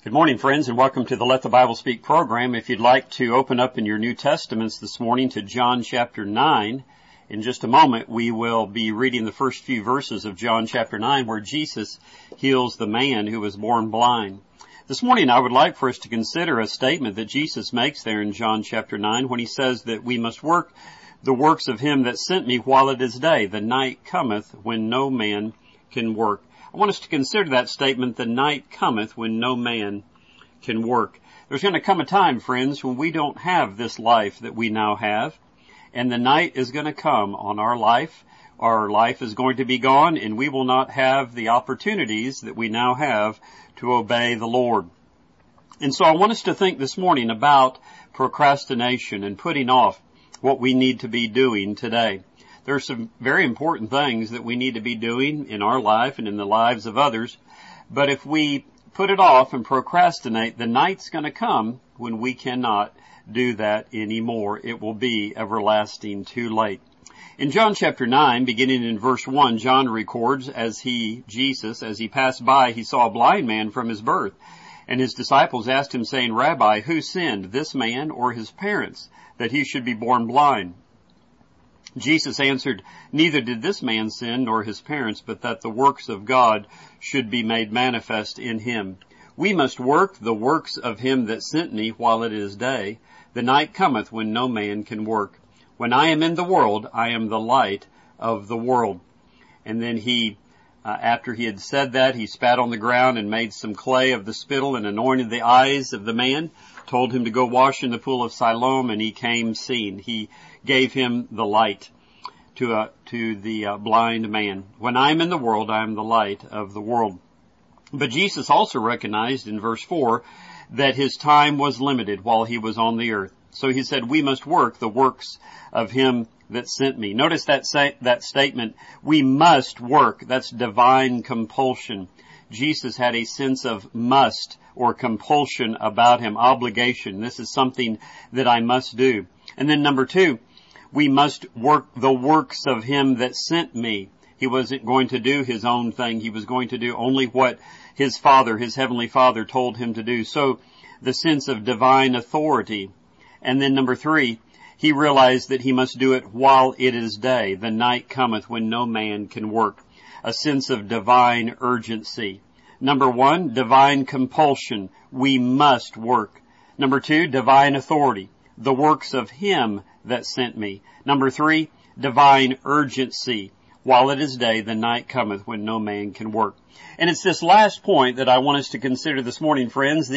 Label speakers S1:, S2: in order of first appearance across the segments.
S1: Good morning, friends, and welcome to the Let the Bible Speak program. If you'd like to open up in your New Testaments this morning to John chapter 9, in just a moment we will be reading the first few verses of John chapter 9 where Jesus heals the man who was born blind. This morning I would like for us to consider a statement that Jesus makes there in John chapter 9 when he says that we must work the works of him that sent me while it is day. The night cometh when no man can work. I want us to consider that statement, the night cometh when no man can work. There's going to come a time, friends, when we don't have this life that we now have, and the night is going to come on our life. Our life is going to be gone, and we will not have the opportunities that we now have to obey the Lord. And so I want us to think this morning about procrastination and putting off what we need to be doing today. There are some very important things that we need to be doing in our life and in the lives of others. But if we put it off and procrastinate, the night's going to come when we cannot do that anymore. It will be everlasting too late. In John chapter 9, beginning in verse 1, John records Jesus, as he passed by, he saw a blind man from his birth. And his disciples asked him, saying, Rabbi, who sinned, this man or his parents, that he should be born blind? Jesus answered, Neither did this man sin nor his parents, but that the works of God should be made manifest in him. We must work the works of him that sent me while it is day. The night cometh when no man can work. When I am in the world, I am the light of the world. And then after he had said that, he spat on the ground and made some clay of the spittle and anointed the eyes of the man, told him to go wash in the pool of Siloam, and he came seeing. He gave him the light to the blind man. When I am in the world, I am the light of the world. But Jesus also recognized in verse 4 that his time was limited while he was on the earth. So he said, we must work the works of him that sent me. Notice that statement, we must work. That's divine compulsion. Jesus had a sense of must or compulsion about him, obligation. This is something that I must do. And then number 2, we must work the works of him that sent me. He wasn't going to do his own thing. He was going to do only what his Father, his Heavenly Father, told him to do. So the sense of divine authority. And then number 3, he realized that he must do it while it is day. The night cometh when no man can work. A sense of divine urgency. Number 1, divine compulsion. We must work. Number 2, divine authority. The works of him that sent me. Number 3, divine urgency. While it is day, the night cometh when no man can work. And it's this last point that I want us to consider this morning, friends,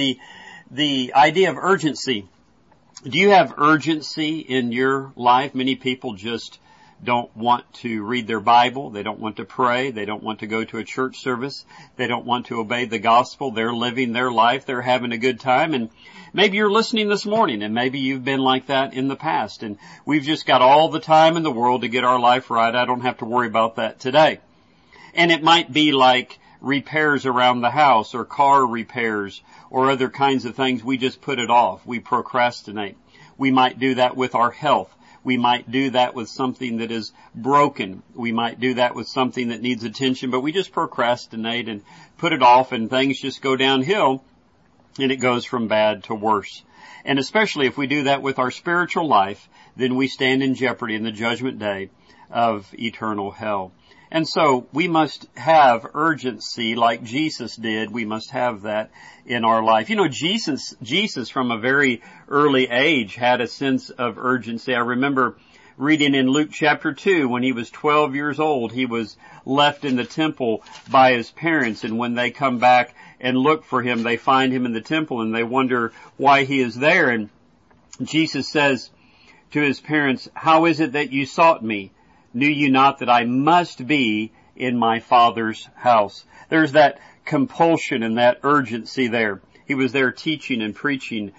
S1: the idea of urgency. Do you have urgency in your life? Many people just don't want to read their Bible. They don't want to pray. They don't want to go to a church service. They don't want to obey the gospel. They're living their life. They're having a good time. And maybe you're listening this morning, and maybe you've been like that in the past. And we've just got all the time in the world to get our life right. I don't have to worry about that today. And it might be like repairs around the house or car repairs or other kinds of things. We just put it off. We procrastinate. We might do that with our health. We might do that with something that is broken. We might do that with something that needs attention, but we just procrastinate and put it off, and things just go downhill, and it goes from bad to worse. And especially if we do that with our spiritual life, then we stand in jeopardy in the judgment day of eternal hell. And so we must have urgency like Jesus did. We must have that in our life. You know, Jesus from a very early age had a sense of urgency. I remember reading in Luke chapter 2, when he was 12 years old, he was left in the temple by his parents. And when they come back and look for him, they find him in the temple and they wonder why he is there. And Jesus says to his parents, how is it that you sought me? Knew you not that I must be in my Father's house? There's that compulsion and that urgency there. He was there teaching and preaching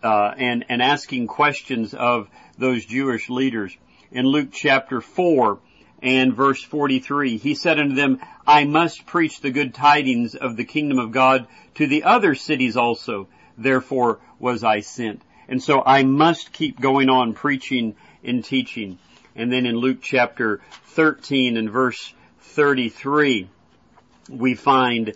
S1: and asking questions of those Jewish leaders. In Luke chapter 4 and verse 43, he said unto them, I must preach the good tidings of the kingdom of God to the other cities also. Therefore was I sent. And so I must keep going on preaching and teaching. And then in Luke chapter 13 and verse 33, we find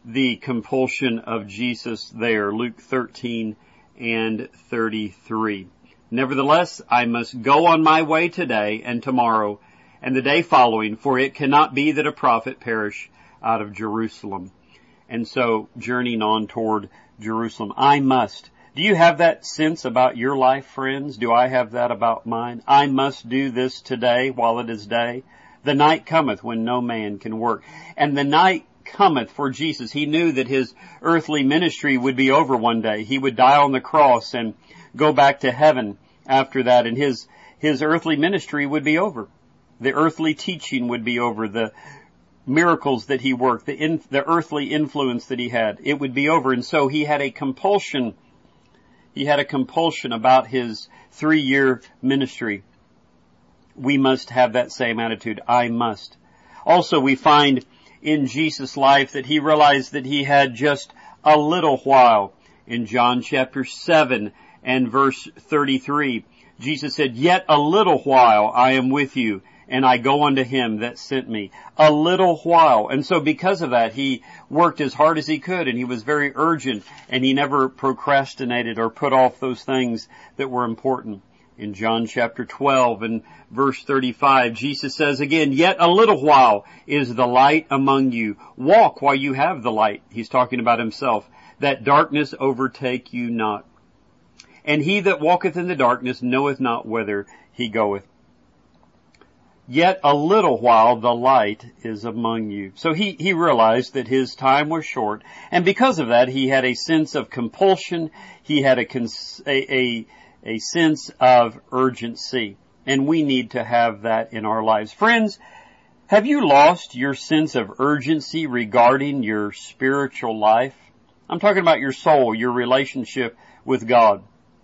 S1: the compulsion of Jesus there, Luke 13 and 33. Nevertheless, I must go on my way today and tomorrow and the day following, for it cannot be that a prophet perish out of Jerusalem. And so, journeying on toward Jerusalem, I must. Do you have that sense about your life, friends? Do I have that about mine? I must do this today while it is day. The night cometh when no man can work. And the night cometh for Jesus. He knew that his earthly ministry would be over one day. He would die on the cross and go back to heaven after that, and his earthly ministry would be over. The earthly teaching would be over. The miracles that he worked, the earthly influence that he had, it would be over. And so he had a compulsion. He had a compulsion about his 3-year ministry. We must have that same attitude. I must. Also, we find in Jesus' life that he realized that he had just a little while. In John chapter 7 and verse 33, Jesus said, "Yet a little while I am with you, and I go unto him that sent me." A little while. And so because of that, he worked as hard as he could, and he was very urgent, and he never procrastinated or put off those things that were important. In John chapter 12 and verse 35, Jesus says again, "Yet a little while is the light among you. Walk while you have the light." He's talking about himself. "That darkness overtake you not. And he that walketh in the darkness knoweth not whither he goeth. Yet a little while the light is among you." So he realized that his time was short, and because of that he had a sense of compulsion. He had a sense of urgency, and we need to have that in our lives. Friends, have you lost your sense of urgency regarding your spiritual life? I'm talking about your soul, your relationship with God.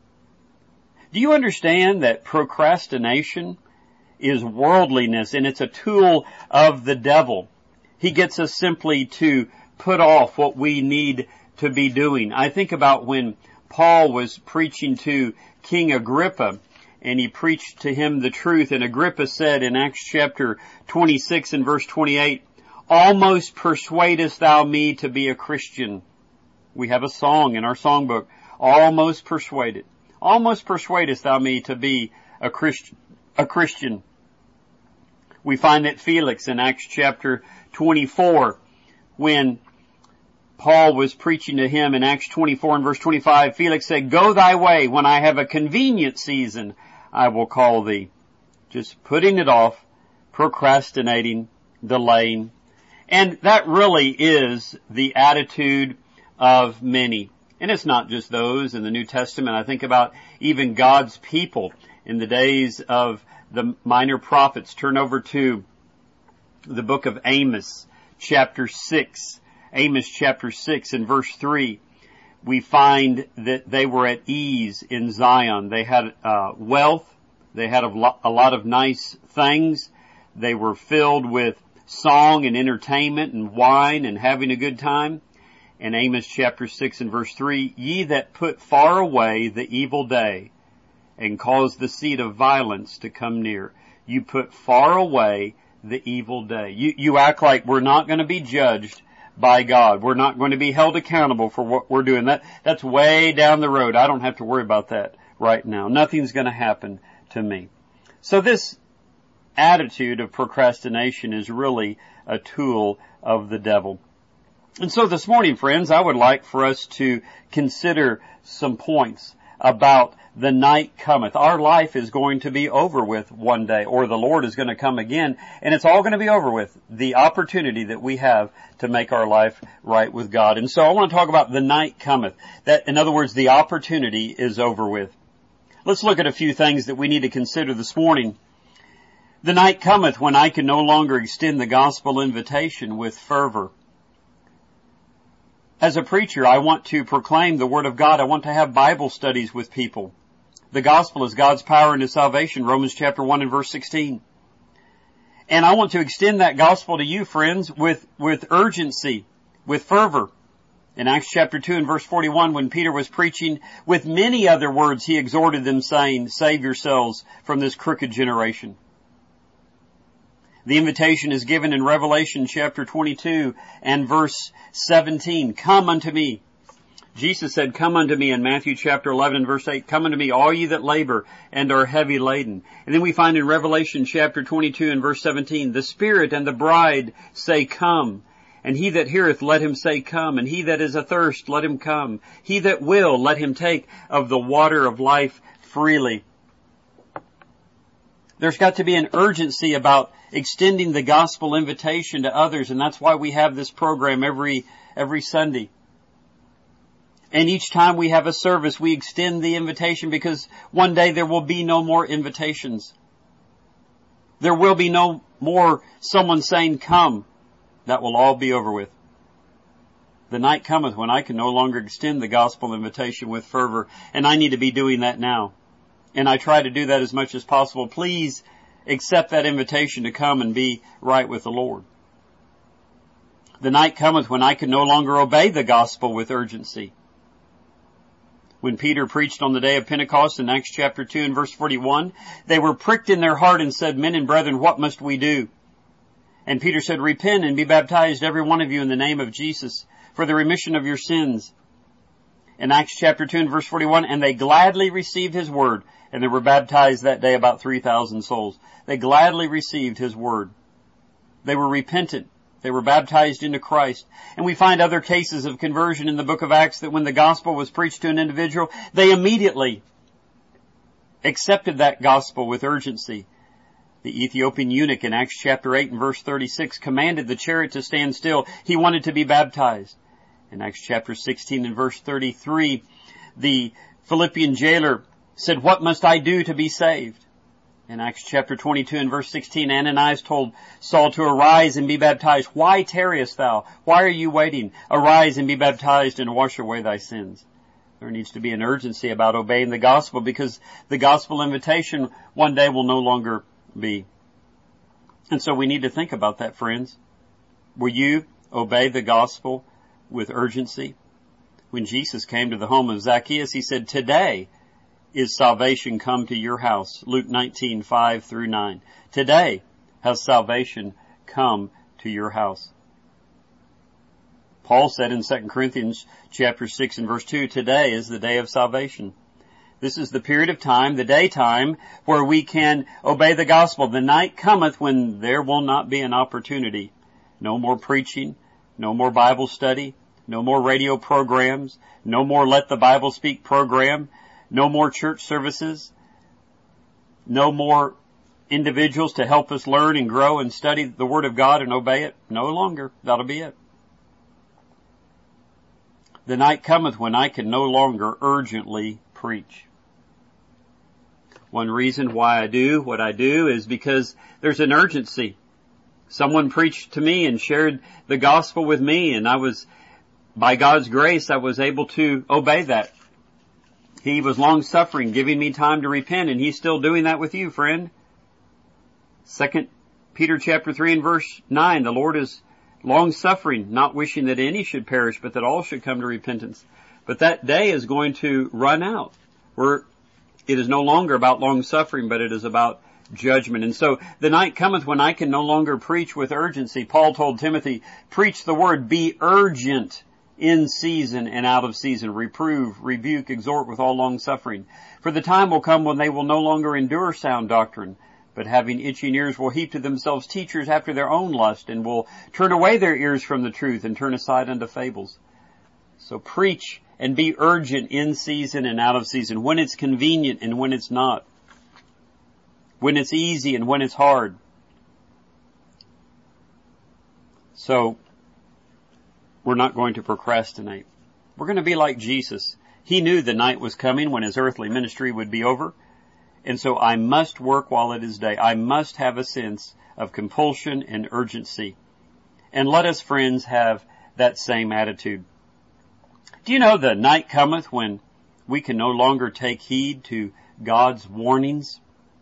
S1: Do you understand that procrastination is worldliness, and it's a tool of the devil? He gets us simply to put off what we need to be doing. I think about when Paul was preaching to King Agrippa, and he preached to him the truth, and Agrippa said in Acts chapter 26 and verse 28, "Almost persuadest thou me to be a Christian." We have a song in our songbook, "Almost persuaded. Almost persuadest thou me to be a Christian." We find that Felix in Acts chapter 24, when Paul was preaching to him in Acts 24 and verse 25, Felix said, "Go thy way, when I have a convenient season, I will call thee." Just putting it off, procrastinating, delaying. And that really is the attitude of many. And it's not just those in the New Testament. I think about even God's people in the days of the minor prophets. Turn over to the book of Amos, chapter 6. Amos chapter 6 and verse 3. We find that they were at ease in Zion. They had wealth. They had a lot of nice things. They were filled with song and entertainment and wine and having a good time. In Amos chapter 6 and verse 3, "Ye that put far away the evil day, and cause the seed of violence to come near." You put far away the evil day. You act like we're not going to be judged by God. We're not going to be held accountable for what we're doing. That's way down the road. I don't have to worry about that right now. Nothing's going to happen to me. So this attitude of procrastination is really a tool of the devil. And so this morning, friends, I would like for us to consider some points about the night cometh. Our life is going to be over with one day, or the Lord is going to come again, and it's all going to be over with. The opportunity that we have to make our life right with God. And so I want to talk about the night cometh. That, in other words, the opportunity is over with. Let's look at a few things that we need to consider this morning. The night cometh when I can no longer extend the gospel invitation with fervor. As a preacher, I want to proclaim the Word of God. I want to have Bible studies with people. The gospel is God's power into salvation, Romans chapter 1 and verse 16. And I want to extend that gospel to you, friends, with urgency, with fervor. In Acts chapter 2 and verse 41, when Peter was preaching, with many other words, he exhorted them, saying, "Save yourselves from this crooked generation." The invitation is given in Revelation chapter 22 and verse 17. Come unto me. Jesus said, come unto me in Matthew chapter 11 and verse 8. Come unto me, all ye that labor and are heavy laden. And then we find in Revelation chapter 22 and verse 17, the Spirit and the bride say, come. And he that heareth, let him say, come. And he that is athirst, let him come. He that will, let him take of the water of life freely. There's got to be an urgency about extending the gospel invitation to others, and that's why we have this program every Sunday. And each time we have a service, we extend the invitation, because one day there will be no more invitations. There will be no more someone saying, come. That will all be over with. The night cometh when I can no longer extend the gospel invitation with fervor, and I need to be doing that now. And I try to do that as much as possible. Please accept that invitation to come and be right with the Lord. The night cometh when I can no longer obey the gospel with urgency. When Peter preached on the day of Pentecost in Acts chapter 2 and verse 41, they were pricked in their heart and said, men and brethren, what must we do? And Peter said, repent and be baptized, every one of you, in the name of Jesus, for the remission of your sins. In Acts chapter 2 and verse 41, and they gladly received his word, and there were baptized that day about 3,000 souls. They gladly received his word. They were repentant. They were baptized into Christ. And we find other cases of conversion in the book of Acts, that when the gospel was preached to an individual, they immediately accepted that gospel with urgency. The Ethiopian eunuch in Acts chapter 8 and verse 36 commanded the chariot to stand still. He wanted to be baptized. In Acts chapter 16 and verse 33, the Philippian jailer said, what must I do to be saved? In Acts chapter 22 and verse 16, Ananias told Saul to arise and be baptized. Why tarriest thou? Why are you waiting? Arise and be baptized and wash away thy sins. There needs to be an urgency about obeying the gospel, because the gospel invitation one day will no longer be. And so we need to think about that, friends. Will you obey the gospel with urgency? When Jesus came to the home of Zacchaeus, he said, today is salvation come to your house. Luke 19:5-9. Today has salvation come to your house. Paul said in 2 Corinthians chapter 6 and verse 2, today is the day of salvation. This is the period of time, the daytime, where we can obey the gospel. The night cometh when there will not be an opportunity. No more preaching, no more Bible study, no more radio programs, no more Let the Bible Speak program, no more church services, no more individuals to help us learn and grow and study the Word of God and obey it. No longer. That'll be it. The night cometh when I can no longer urgently preach. One reason why I do what I do is because there's an urgency. Someone preached to me and shared the gospel with me, and by God's grace, I was able to obey that. He was long-suffering, giving me time to repent, and He's still doing that with you, friend. 2 Peter chapter 3 and verse 9, the Lord is long-suffering, not wishing that any should perish, but that all should come to repentance. But that day is going to run out, where it is no longer about long-suffering, but it is about judgment. And so the night cometh when I can no longer preach with urgency. Paul told Timothy, preach the word, be urgent in season and out of season. Reprove, rebuke, exhort with all long-suffering. For the time will come when they will no longer endure sound doctrine, but having itching ears will heap to themselves teachers after their own lust, and will turn away their ears from the truth and turn aside unto fables. So preach and be urgent in season and out of season, when it's convenient and when it's not, when it's easy and when it's hard. So we're not going to procrastinate. We're going to be like Jesus. He knew the night was coming when His earthly ministry would be over. And so I must work while it is day. I must have a sense of compulsion and urgency. And let us, friends, have that same attitude. Do you know the night cometh when we can no longer take heed to God's warnings?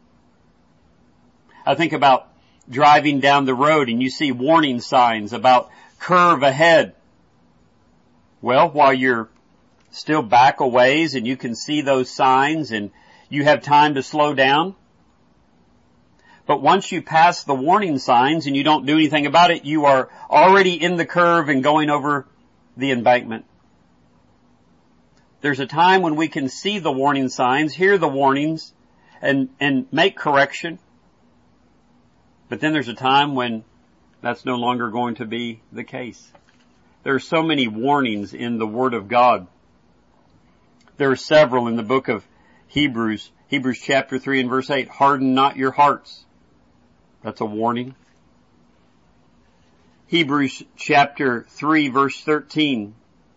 S1: I think about driving down the road and you see warning signs about curve ahead. Well, while you're still back a ways and you can see those signs and you have time to slow down, But once you pass the warning signs and you don't do anything about it, you are already in the curve and going over the embankment. There's a time when we can see the warning signs, hear the warnings, and make correction. But then there's a time when that's no longer going to be the case. There are so many warnings in the Word of God. There are several in the book of Hebrews. Hebrews chapter 3 and verse 8, harden not your hearts. That's a warning. Hebrews chapter 3 verse 13,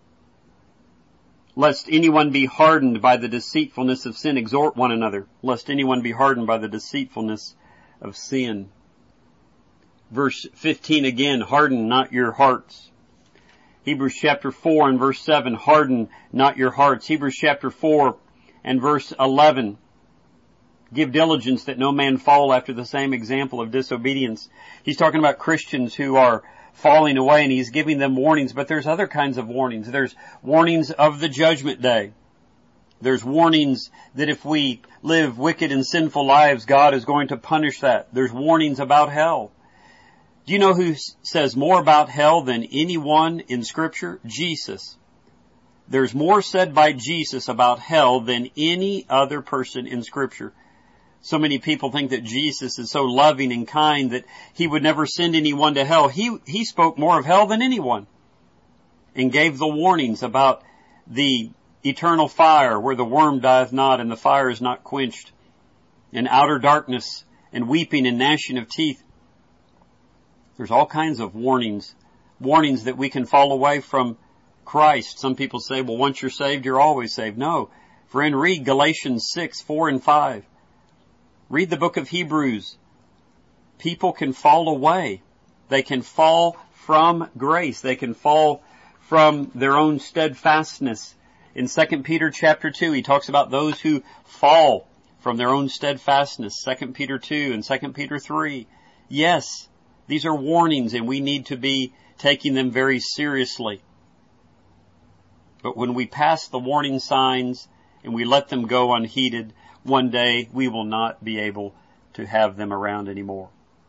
S1: lest anyone be hardened by the deceitfulness of sin, exhort one another, lest anyone be hardened by the deceitfulness of sin. Verse 15 again, harden not your hearts. Hebrews chapter 4 and verse 7, harden not your hearts. Hebrews chapter 4 and verse 11, give diligence that no man fall after the same example of disobedience. He's talking about Christians who are falling away, and he's giving them warnings, but there's other kinds of warnings. There's warnings of the judgment day. There's warnings that if we live wicked and sinful lives, God is going to punish that. There's warnings about hell. Do you know who says more about hell than anyone in Scripture? Jesus. There's more said by Jesus about hell than any other person in Scripture. So many people think that Jesus is so loving and kind that he would never send anyone to hell. He spoke more of hell than anyone and gave the warnings about the eternal fire where the worm dieth not and the fire is not quenched, and outer darkness and weeping and gnashing of teeth. There's all kinds of warnings that we can fall away from Christ. Some people say, well, once you're saved, you're always saved. No. Friend, read Galatians 6, 4 and 5. Read the book of Hebrews. People can fall away. They can fall from grace. They can fall from their own steadfastness. In 2 Peter chapter 2, he talks about those who fall from their own steadfastness. 2 Peter 2 and 2 Peter 3. Yes, these are warnings, and we need to be taking them very seriously. But when we pass the warning signs and we let them go unheeded, one day we will not be able to have them around anymore.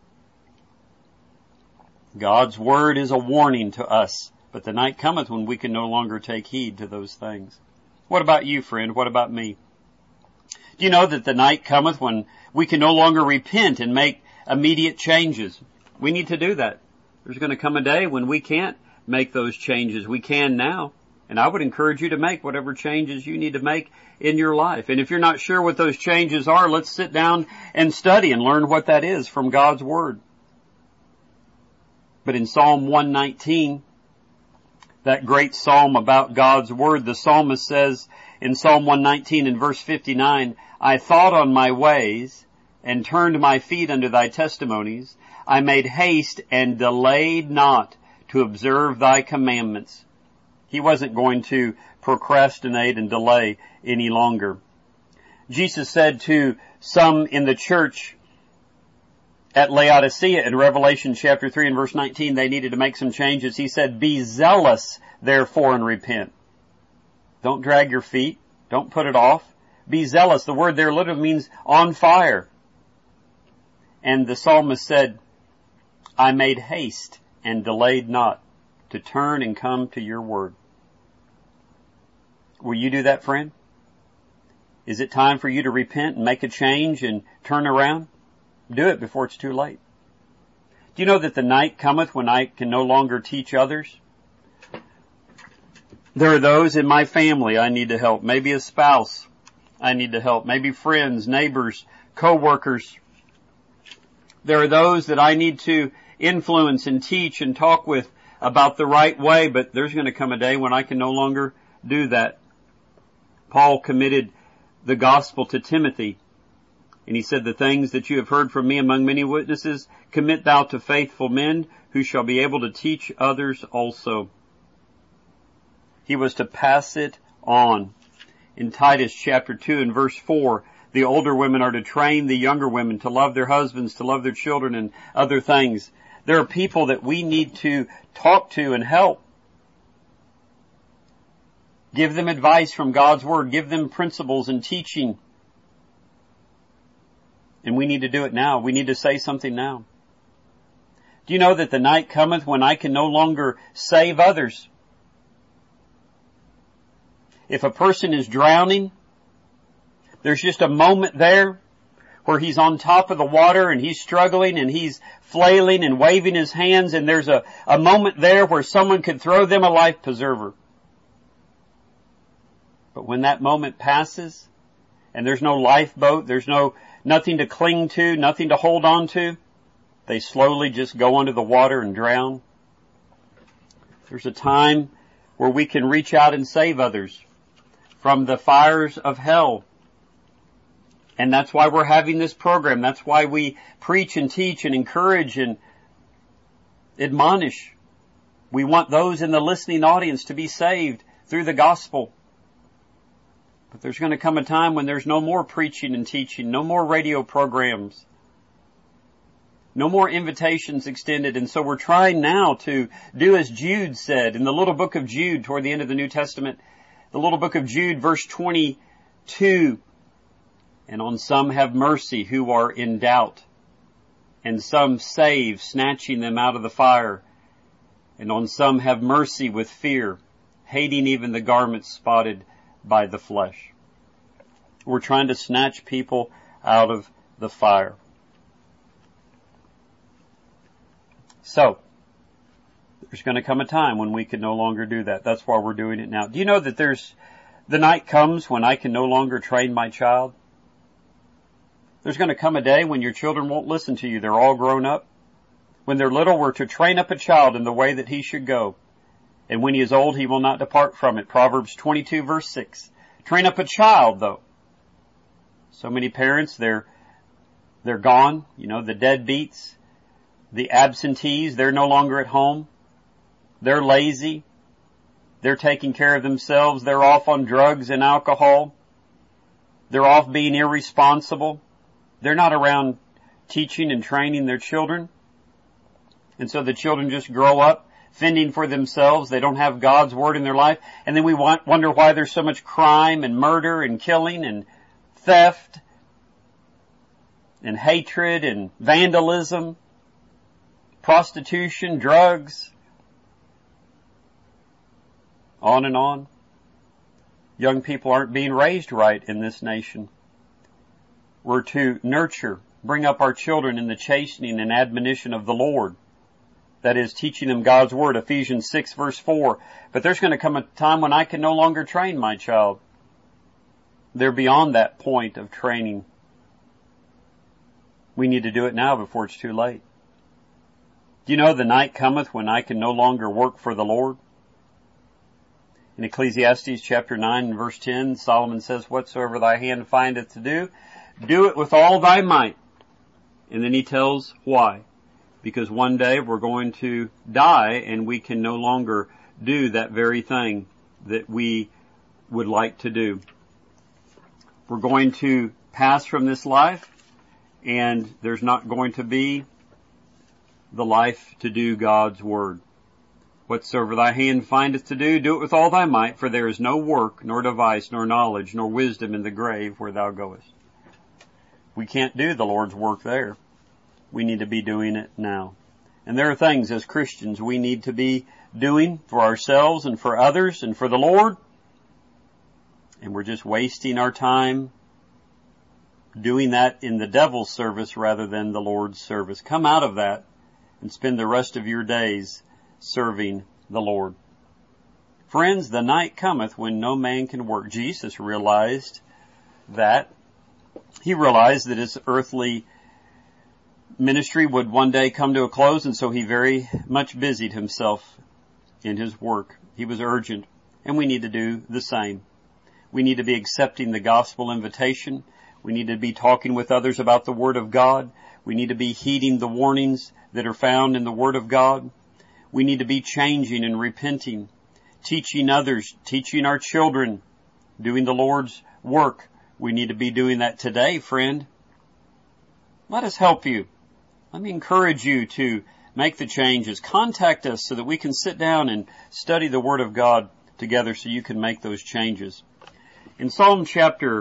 S1: God's word is a warning to us, but the night cometh when we can no longer take heed to those things. What about you, friend? What about me? Do you know that the night cometh when we can no longer repent and make immediate changes? We need to do that. There's going to come a day when we can't make those changes. We can now. And I would encourage you to make whatever changes you need to make in your life. And if you're not sure what those changes are, let's sit down and study and learn what that is from God's Word. But in Psalm 119, that great psalm about God's Word, the psalmist says in Psalm 119 in verse 59, I thought on my ways and turned my feet unto thy testimonies. I made haste and delayed not to observe thy commandments. He wasn't going to procrastinate and delay any longer. Jesus said to some in the church at Laodicea in Revelation chapter 3 and verse 19, they needed to make some changes. He said, be zealous, therefore, and repent. Don't drag your feet. Don't put it off. Be zealous. The word there literally means on fire. And the psalmist said, I made haste and delayed not to turn and come to your word. Will you do that, friend? Is it time for you to repent and make a change and turn around? Do it before it's too late. Do you know that the night cometh when I can no longer teach others? There are those in my family I need to help. Maybe a spouse I need to help. Maybe friends, neighbors, co-workers. There are those that I need to influence and teach and talk with about the right way, but there's going to come a day when I can no longer do that. Paul committed the gospel to Timothy, and he said, the things that you have heard from me among many witnesses, commit thou to faithful men who shall be able to teach others also. He was to pass it on. In Titus chapter 2 and verse 4, the older women are to train the younger women to love their husbands, to love their children, and other things. There are people that we need to talk to and help. Give them advice from God's Word. Give them principles and teaching. And we need to do it now. We need to say something now. Do you know that the night cometh when I can no longer save others? If a person is drowning, there's just a moment there where he's on top of the water and he's struggling and he's flailing and waving his hands, and there's a moment there where someone could throw them a life preserver. But when that moment passes and there's no lifeboat, there's nothing to cling to, nothing to hold on to, they slowly just go under the water and drown. There's a time where we can reach out and save others from the fires of hell. And that's why we're having this program. That's why we preach and teach and encourage and admonish. We want those in the listening audience to be saved through the gospel. But there's going to come a time when there's no more preaching and teaching, no more radio programs, no more invitations extended. And so we're trying now to do as Jude said in the little book of Jude toward the end of the New Testament, the little book of Jude, verse 22. And on some have mercy who are in doubt, and some save, snatching them out of the fire. And on some have mercy with fear, hating even the garments spotted by the flesh. We're trying to snatch people out of the fire. So, there's going to come a time when we can no longer do that. That's why we're doing it now. Do you know that the night comes when I can no longer train my child? There's going to come a day when your children won't listen to you. They're all grown up. When they're little, we're to train up a child in the way that he should go. And when he is old, he will not depart from it. Proverbs 22, verse 6. Train up a child, though. So many parents, they're gone. You know, the deadbeats, the absentees, they're no longer at home. They're lazy. They're taking care of themselves. They're off on drugs and alcohol. They're off being irresponsible. They're not around teaching and training their children. And so the children just grow up fending for themselves. They don't have God's Word in their life. And then we wonder why there's so much crime and murder and killing and theft and hatred and vandalism, prostitution, drugs, on and on. Young people aren't being raised right in this nation. We're to nurture, bring up our children in the chastening and admonition of the Lord. That is, teaching them God's Word, Ephesians 6, verse 4. But there's going to come a time when I can no longer train my child. They're beyond that point of training. We need to do it now before it's too late. Do you know the night cometh when I can no longer work for the Lord? In Ecclesiastes chapter 9 and verse 10, Solomon says, whatsoever thy hand findeth to do, do it with all thy might. And then he tells why. Because one day we're going to die and we can no longer do that very thing that we would like to do. We're going to pass from this life, and there's not going to be the life to do God's Word. Whatsoever thy hand findeth to do, do it with all thy might, for there is no work, nor device, nor knowledge, nor wisdom in the grave where thou goest. We can't do the Lord's work there. We need to be doing it now. And there are things as Christians we need to be doing for ourselves and for others and for the Lord. And we're just wasting our time doing that in the devil's service rather than the Lord's service. Come out of that and spend the rest of your days serving the Lord. Friends, the night cometh when no man can work. Jesus realized that. He realized that his earthly ministry would one day come to a close, and so he very much busied himself in his work. He was urgent, and we need to do the same. We need to be accepting the gospel invitation. We need to be talking with others about the Word of God. We need to be heeding the warnings that are found in the Word of God. We need to be changing and repenting, teaching others, teaching our children, doing the Lord's work. We need to be doing that today, friend. Let us help you. Let me encourage you to make the changes. Contact us so that we can sit down and study the Word of God together so you can make those changes. In Psalm chapter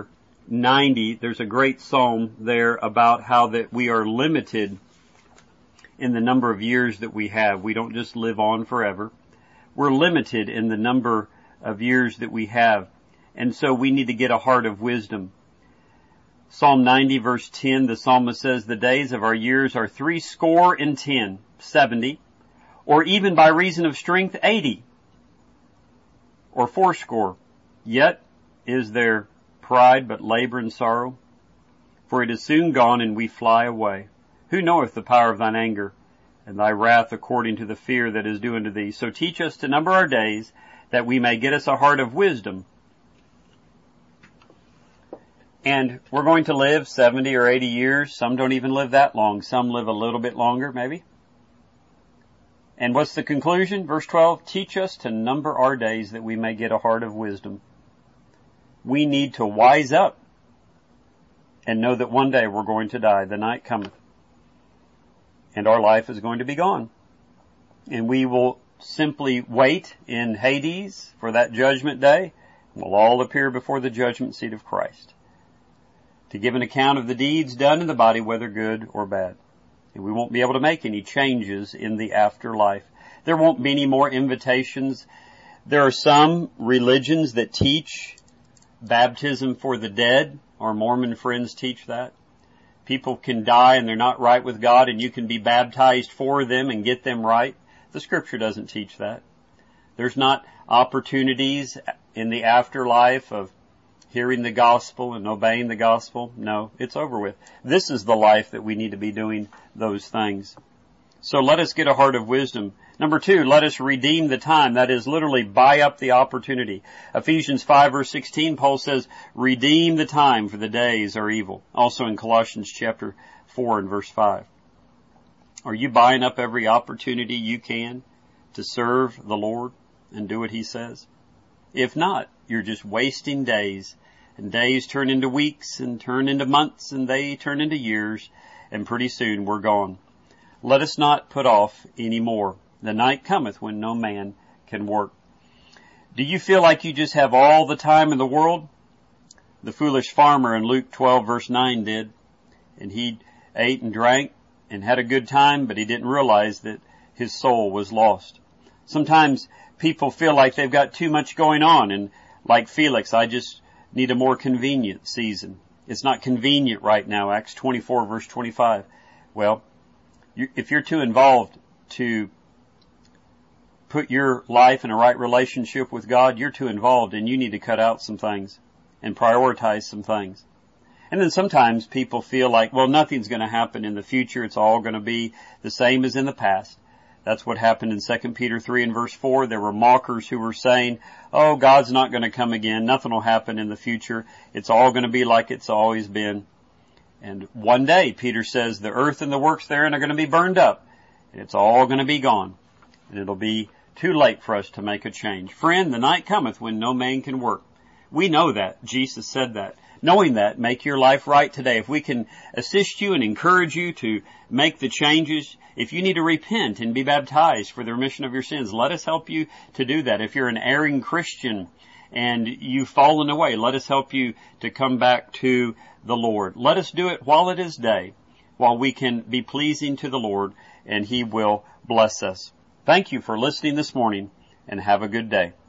S1: 90, there's a great psalm there about how that we are limited in the number of years that we have. We don't just live on forever. We're limited in the number of years that we have. And so we need to get a heart of wisdom. Psalm 90 verse 10, the psalmist says, the days of our years are 70, 70, or even by reason of strength 80, or 80. Yet is there pride but labor and sorrow? For it is soon gone and we fly away. Who knoweth the power of thine anger, and thy wrath according to the fear that is due unto thee? So teach us to number our days, that we may get us a heart of wisdom. And we're going to live 70 or 80 years. Some don't even live that long. Some live a little bit longer, maybe. And what's the conclusion? Verse 12, teach us to number our days that we may get a heart of wisdom. We need to wise up and know that one day we're going to die. The night cometh. And our life is going to be gone. And we will simply wait in Hades for that judgment day. We'll all appear before the judgment seat of Christ to give an account of the deeds done in the body, whether good or bad. And we won't be able to make any changes in the afterlife. There won't be any more invitations. There are some religions that teach baptism for the dead. Our Mormon friends teach that. People can die and they're not right with God, and you can be baptized for them and get them right. The Scripture doesn't teach that. There's not opportunities in the afterlife of hearing the gospel and obeying the gospel. No, it's over with. This is the life that we need to be doing those things. So let us get a heart of wisdom. Number 2, let us redeem the time. That is literally buy up the opportunity. Ephesians 5 verse 16, Paul says, redeem the time, for the days are evil. Also in Colossians chapter 4 and verse 5. Are you buying up every opportunity you can to serve the Lord and do what He says? If not, you're just wasting days. And days turn into weeks and turn into months and they turn into years. And pretty soon we're gone. Let us not put off any more. The night cometh when no man can work. Do you feel like you just have all the time in the world? The foolish farmer in Luke 12 verse 9 did. And he ate and drank and had a good time, but he didn't realize that his soul was lost. Sometimes people feel like they've got too much going on, and like Felix, I just need a more convenient season. It's not convenient right now, Acts 24 verse 25. Well, if you're too involved to put your life in a right relationship with God, you're too involved, and you need to cut out some things and prioritize some things. And then sometimes people feel like, well, nothing's going to happen in the future. It's all going to be the same as in the past. That's what happened in 2 Peter 3 and verse 4. There were mockers who were saying, oh, God's not going to come again. Nothing will happen in the future. It's all going to be like it's always been. And one day, Peter says, the earth and the works therein are going to be burned up. And it's all going to be gone. And it'll be too late for us to make a change. Friend, the night cometh when no man can work. We know that. Jesus said that. Knowing that, make your life right today. If we can assist you and encourage you to make the changes, if you need to repent and be baptized for the remission of your sins, let us help you to do that. If you're an erring Christian and you've fallen away, let us help you to come back to the Lord. Let us do it while it is day, while we can be pleasing to the Lord, and He will bless us. Thank you for listening this morning, and have a good day.